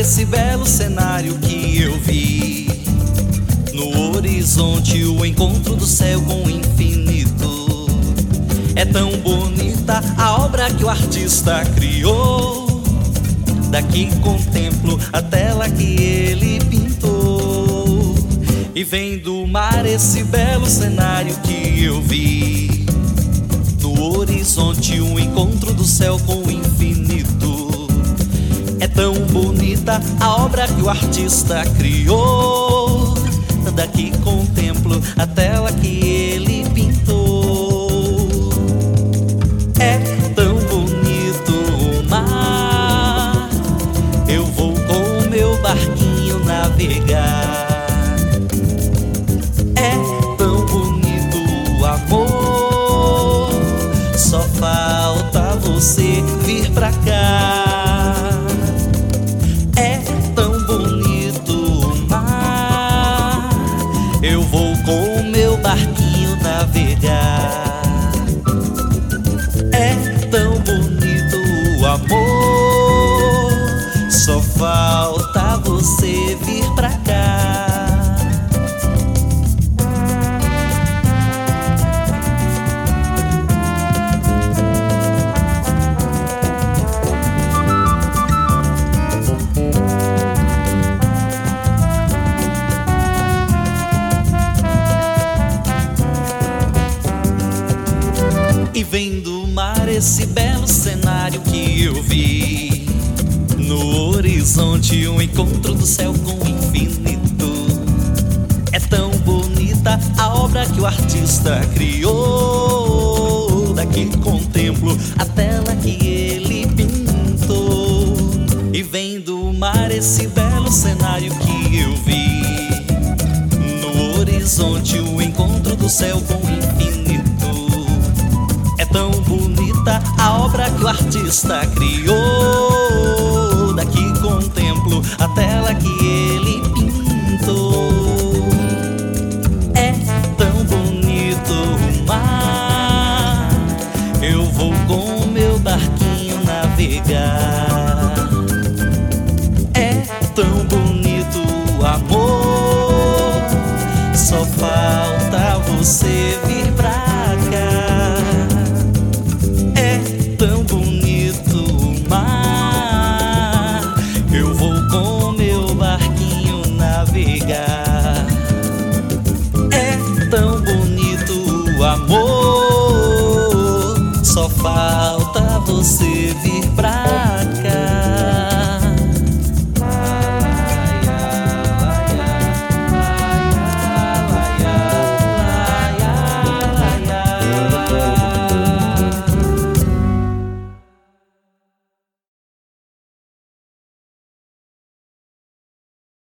esse belo cenário que eu vi. No horizonte o encontro do céu com o infinito. É tão bonita a obra que o artista criou. Daqui contemplo a tela que ele pintou. E vem do mar esse belo cenário que eu vi. No horizonte o encontro do céu com o infinito. É tão bonita a obra que o artista criou. Daqui contemplo a tela que ele pintou. É tão bonito o mar. Eu vou com o meu barquinho navegar. É tão bonito o amor. Só falta você vir pra cá. É tão bonito o mar. Eu vou com o meu barquinho navegar. É tão bonito o amor. Só falta você vir pra cá. E vem do mar esse belo cenário que eu vi. No horizonte o encontro do céu com o infinito. É tão bonita a obra que o artista criou. Daqui contemplo a tela que ele pintou. E vem do mar esse belo cenário que eu vi. No horizonte o encontro do céu com o infinito. É tão bonita a obra que o artista criou. Daqui contemplo a tela que ele pintou. É tão bonito o mar. Eu vou com o meu barquinho navegar. É tão bonito o amor. Só falta você vir